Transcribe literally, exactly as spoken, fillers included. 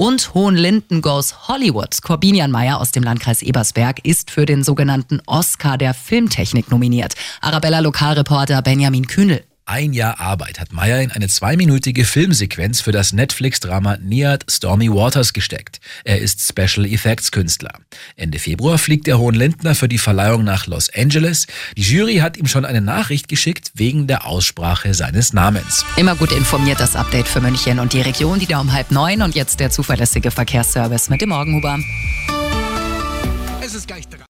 Und Hohenlinden goes Hollywood. Corbinian Meyer aus dem Landkreis Ebersberg ist für den sogenannten Oscar der Filmtechnik nominiert. Arabella Lokalreporter Benjamin Kühnel. Ein Jahr Arbeit hat Meyer in eine zweiminütige Filmsequenz für das Netflix-Drama Near Stormy Waters gesteckt. Er ist Special Effects Künstler. Ende Februar fliegt der Hohenlindner für die Verleihung nach Los Angeles. Die Jury hat ihm schon eine Nachricht geschickt wegen der Aussprache seines Namens. Immer gut informiert, das Update für München und die Region, wieder um halb neun. Und jetzt der zuverlässige Verkehrsservice mit dem Morgenhuber. Es ist gleich